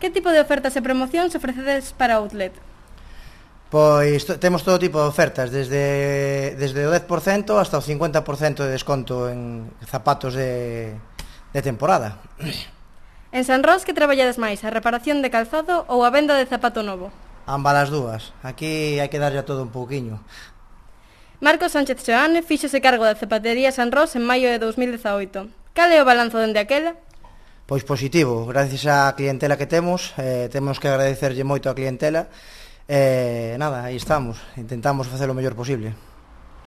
Que tipo de ofertas e promocións ofrecedes para o outlet? Pois temos todo tipo de ofertas, desde o 10% hasta o 50% de desconto en zapatos de temporada. En San Ros, que traballades máis, a reparación de calzado ou a venda de zapato novo? Ambas as dúas. Aquí hai que darlle a todo un pouquiño. Marcos Sánchez Seoane fíxose cargo da zapatería San Ros en maio de 2018. Cal é o balanzo dende aquela? Pois positivo, gracias á clientela que temos que agradecerlle moito á clientela nada, aí estamos, intentamos facer o mellor posible.